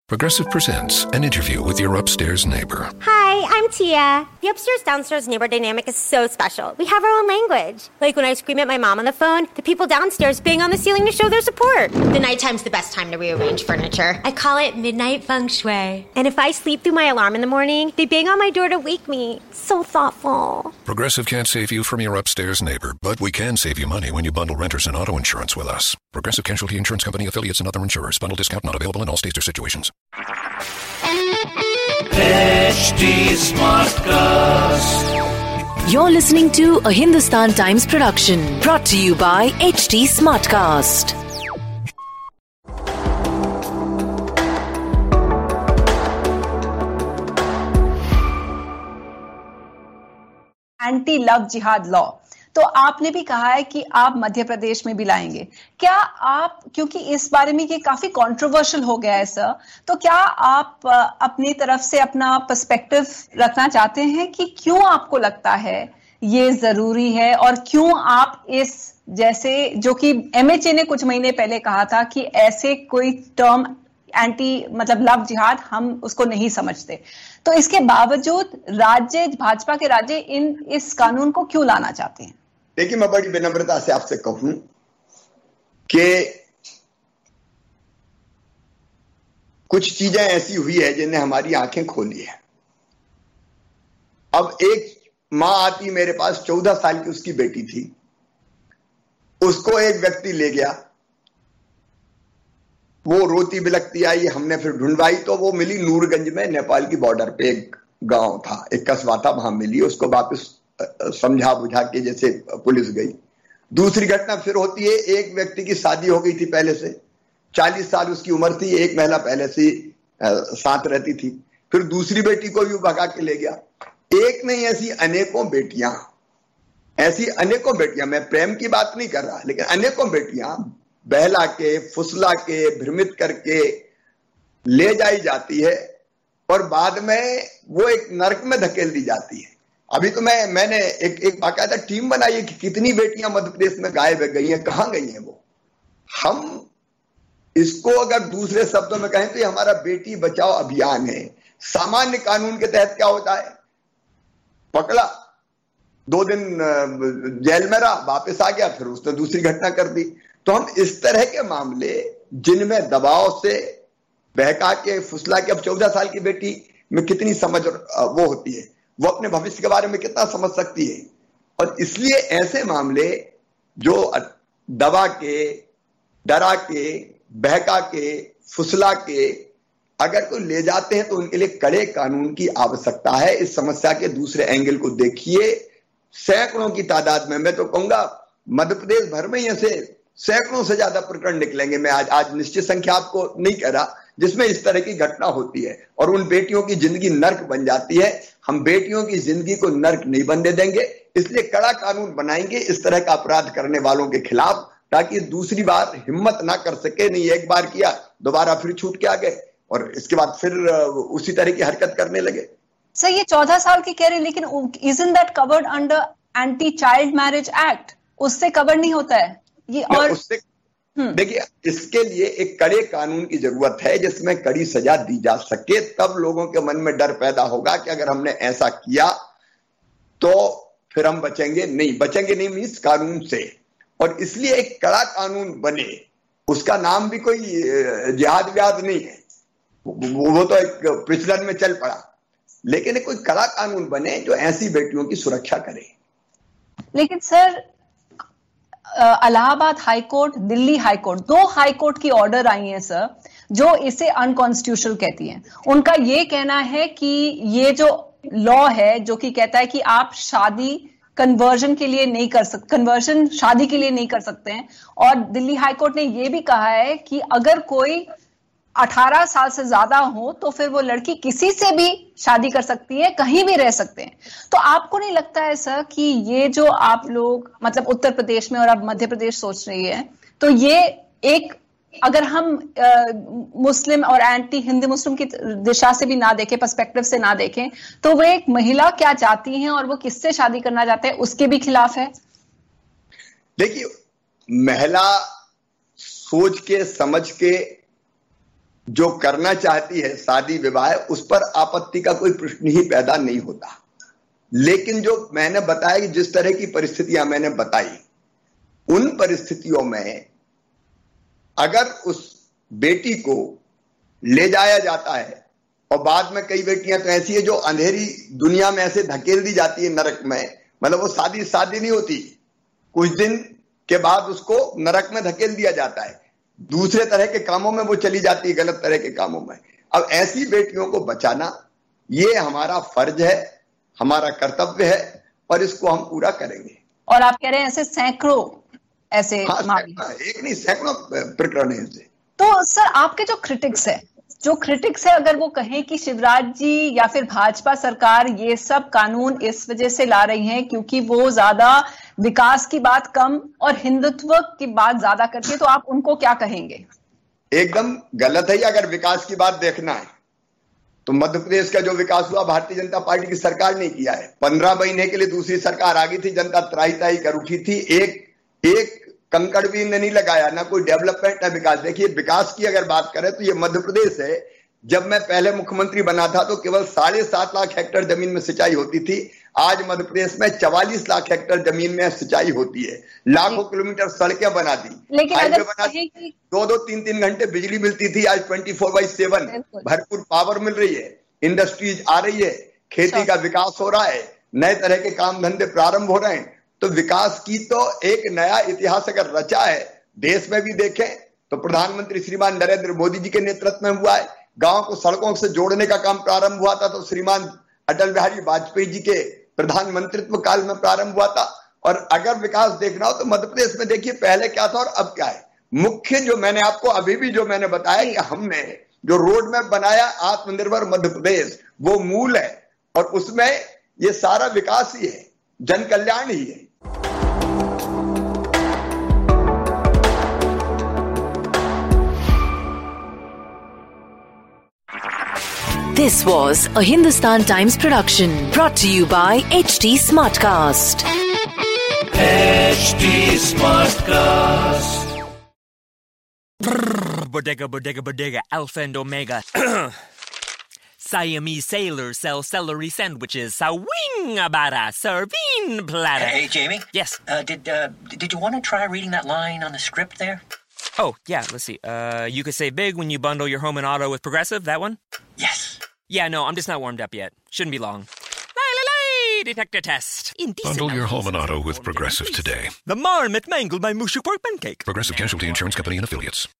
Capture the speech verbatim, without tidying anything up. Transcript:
Progressive presents an interview with your upstairs neighbor. Hi, I'm Tia. The upstairs-downstairs neighbor dynamic is so special. We have our own language. Like when I scream at my mom on the phone, the people downstairs bang on the ceiling to show their support. The nighttime's the best time to rearrange furniture. I call it midnight feng shui. And if I sleep through my alarm in the morning, they bang on my door to wake me. So thoughtful. Progressive can't save you from your upstairs neighbor, but we can save you money when you bundle renters and auto insurance with us. Progressive Casualty Insurance Company, affiliates, and other insurers. Bundle discount not available in all states or situations. H D Smartcast. You're listening to a Hindustan Times production brought to you by H D Smartcast. Anti love जिहाद law, तो आपने भी कहा है कि आप मध्य प्रदेश में भी लाएंगे। क्या आप, क्योंकि इस बारे में ये काफी कंट्रोवर्शियल हो गया है सर, तो क्या आप अपनी तरफ से अपना पर्सपेक्टिव रखना चाहते हैं कि क्यों आपको लगता है ये जरूरी है और क्यों आप इस जैसे जो कि एमएचए ने कुछ महीने पहले कहा था कि ऐसे कोई टर्म एंटी मतलब लव जिहाद हम उसको नहीं समझते, तो इसके बावजूद राज्य भाजपा के राज्य इन इस कानून को क्यों लाना चाहते हैं? देखिए, मैं बड़ी विनम्रता से आपसे कहूं कि कुछ चीजें ऐसी हुई है जिन्हें हमारी आंखें खोली है। अब एक मां आती मेरे पास, चौदह साल की उसकी बेटी थी, उसको एक व्यक्ति ले गया, वो रोती बिलखती आई, हमने फिर ढूंढवाई तो वो मिली नूरगंज में, नेपाल की बॉर्डर पे एक गांव था, एक कस्बा था, वहां मिली। उसको वापस समझा बुझा के जैसे पुलिस गई। दूसरी घटना फिर होती है, एक व्यक्ति की शादी हो गई थी पहले से, चालीस साल उसकी उम्र थी, एक महिला पहले से साथ रहती थी, फिर दूसरी बेटी को भी भगा के ले गया। एक नहीं, ऐसी अनेकों बेटियां, ऐसी अनेकों बेटियां, मैं प्रेम की बात नहीं कर रहा, लेकिन अनेकों बेटियां बहला के, फुसला के, भ्रमित करके ले जाई जाती है और बाद में वो एक नरक में धकेल दी जाती है। अभी तो मैं मैंने एक एक बाकायदा टीम बनाई है कि कितनी बेटियां मध्य प्रदेश में गायब गई हैं, कहां गई हैं वो। हम इसको अगर दूसरे शब्दों में कहें तो ये हमारा बेटी बचाओ अभियान है। सामान्य कानून के तहत क्या होता है, पकड़ा, दो दिन जेल में रहा, वापस आ गया, फिर उसने दूसरी घटना कर दी। तो हम इस तरह के मामले जिनमें दबाव से बहका के, फुसला के, अब चौदह साल की बेटी में कितनी समझ वो होती है, वो अपने भविष्य के बारे में कितना समझ सकती है, और इसलिए ऐसे मामले जो दबा के, डरा के, बहका के, फुसला के अगर कोई ले जाते हैं तो उनके लिए कड़े कानून की आवश्यकता है। इस समस्या के दूसरे एंगल को देखिए, सैकड़ों की तादाद में, मैं तो कहूंगा मध्य प्रदेश भर में ही ऐसे सैकड़ों से ज्यादा प्रकरण निकलेंगे, मैं आज आज निश्चित संख्या आपको नहीं कह रहा, जिसमें इस तरह की घटना होती है और उन बेटियों की जिंदगी नर्क बन जाती है। हम बेटियों की जिंदगी को नर्क नहीं बनने देंगे, इसलिए कड़ा कानून बनाएंगे इस तरह का अपराध करने वालों के खिलाफ, ताकि दूसरी बार हिम्मत ना कर सके। नहीं, एक बार किया, दोबारा फिर छूट के आ गए और इसके बाद फिर उसी तरह की हरकत करने लगे। सर, ये चौदह साल की कह रहे हैं, लेकिन isn't that covered under anti child marriage act? उससे कवर नहीं होता है ये। और उससे देखिए, इसके लिए एक कड़े कानून की जरूरत है जिसमें कड़ी सजा दी जा सके, तब लोगों के मन में डर पैदा होगा कि अगर हमने ऐसा किया तो फिर हम बचेंगे नहीं। बचेंगे नहीं मीन्स कानून से, और इसलिए एक कड़ा कानून बने। उसका नाम भी कोई जिहाद व्याद नहीं है, वो तो एक प्रचलन में चल पड़ा, लेकिन एक कोई कड़ा कानून बने जो ऐसी बेटियों की सुरक्षा करे। लेकिन sir, Allahabad high court, Delhi high court, दो हाई कोर्ट की ऑर्डर आई हैं सर, जो इसे अनकॉन्स्टिट्यूशनल कहती हैं। उनका ये कहना है कि ये जो लॉ है जो कि कहता है कि आप शादी कन्वर्जन के लिए नहीं कर सकते, कन्वर्जन शादी के लिए नहीं कर सकते हैं, और दिल्ली हाई कोर्ट ने ये भी कहा है कि अगर कोई अठारह साल से ज्यादा हो तो फिर वो लड़की किसी से भी शादी कर सकती है, कहीं भी रह सकते हैं। तो आपको नहीं लगता है सर कि ये जो आप लोग मतलब उत्तर प्रदेश में और अब मध्य प्रदेश सोच रही है, तो ये एक, अगर हम आ, मुस्लिम और एंटी हिंदू मुस्लिम की दिशा से भी ना देखें, पर्सपेक्टिव से ना देखें, तो वो एक महिला क्या चाहती है और वो किससे शादी करना चाहते हैं उसके भी खिलाफ है? देखिए, महिला सोच के समझ के जो करना चाहती है शादी विवाह, उस पर आपत्ति का कोई प्रश्न ही पैदा नहीं होता। लेकिन जो मैंने बताया कि जिस तरह की परिस्थितियां मैंने बताई, उन परिस्थितियों में अगर उस बेटी को ले जाया जाता है और बाद में कई बेटियां तो ऐसी है जो अंधेरी दुनिया में ऐसे धकेल दी जाती है नरक में, मतलब वो शादी शादी नहीं होती, कुछ दिन के बाद उसको नरक में धकेल दिया जाता है, दूसरे तरह के कामों में वो चली जाती है, गलत तरह के कामों में। अब ऐसी बेटियों को बचाना ये हमारा फर्ज है, हमारा कर्तव्य है और इसको हम पूरा करेंगे। और आप कह रहे हैं ऐसे सैकड़ों ऐसे हाँ, मामले, एक नहीं सैकड़ों प्रकरण है ऐसे। तो सर आपके जो क्रिटिक्स है जो क्रिटिक्स है अगर वो कहें कि शिवराज जी या फिर भाजपा सरकार ये सब कानून इस वजह से ला रही है क्योंकि वो ज्यादा विकास की बात कम और हिंदुत्व की बात ज्यादा करती है, तो आप उनको क्या कहेंगे? एकदम गलत है। अगर विकास की बात देखना है तो मध्य प्रदेश का जो विकास हुआ भारतीय जनता पार्टी की सरकार ने किया है। पंद्रह महीने के लिए दूसरी सरकार आ गई थी, जनता त्राही त्राही कर उठी थी, एक एक कंकड़ भी इन्हें नहीं लगाया, ना कोई डेवलपमेंट ना विकास। देखिए विकास की अगर बात करें तो ये मध्य प्रदेश है, जब मैं पहले मुख्यमंत्री बना था तो केवल साढ़े सात लाख हेक्टेयर जमीन में सिंचाई होती थी, आज मध्य प्रदेश में चवालीस लाख हेक्टेयर जमीन में सिंचाई होती है, लाखों किलोमीटर सड़कें बना दी, लेकिन हाईवे बना दी, दो दो तीन तीन घंटे बिजली मिलती थी, आज ट्वेंटी फोर बाई सेवन भरपूर पावर मिल रही है, इंडस्ट्रीज आ रही है, खेती का विकास हो रहा है, नए तरह के काम धंधे प्रारंभ हो रहे हैं। तो विकास की तो एक नया इतिहास अगर रचा है देश में भी देखें तो प्रधानमंत्री श्रीमान नरेंद्र मोदी जी के नेतृत्व में हुआ है। गांव को सड़कों से जोड़ने का काम प्रारंभ हुआ था तो श्रीमान अटल बिहारी वाजपेयी जी के प्रधानमंत्रित्व काल में प्रारंभ हुआ था। और अगर विकास देखना हो तो मध्य प्रदेश में देखिए पहले क्या था और अब क्या है। मुख्य जो मैंने आपको अभी भी जो मैंने बताया कि हमने जो रोड मैप बनाया आत्मनिर्भर मध्य प्रदेश, वो मूल है और उसमें ये सारा विकास ही है, जन कल्याण ही है। This was a Hindustan Times production brought to you by H T Smartcast. H T Smartcast. Bodega, bodega, bodega, alpha and omega. Siamese sailors sell celery sandwiches. Sawing abara, serving platter. Hey, Jamie. Yes. Uh, did uh, did you want to try reading that line on the script there? Oh, yeah, let's see. Uh, you could save big when you bundle your home and auto with Progressive, that one? Yes. Yeah, no, I'm just not warmed up yet. Shouldn't be long. Lie, detector test. Indecent. Bundle your home and auto with Progressive today. The marmot mangled my mushu pork pancake. Progressive Casualty Insurance Company and Affiliates.